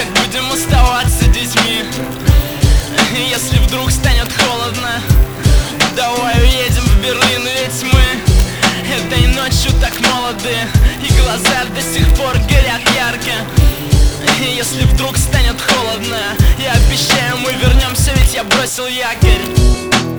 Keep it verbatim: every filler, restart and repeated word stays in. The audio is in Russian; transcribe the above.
как будем оставаться детьми. Если вдруг станет холодно, давай уедем в Берлин, ведь мы этой ночью так молоды, и глаза до сих пор горят ярко. Если вдруг станет холодно, я обещаю, мы вернемся, ведь я бросил якорь.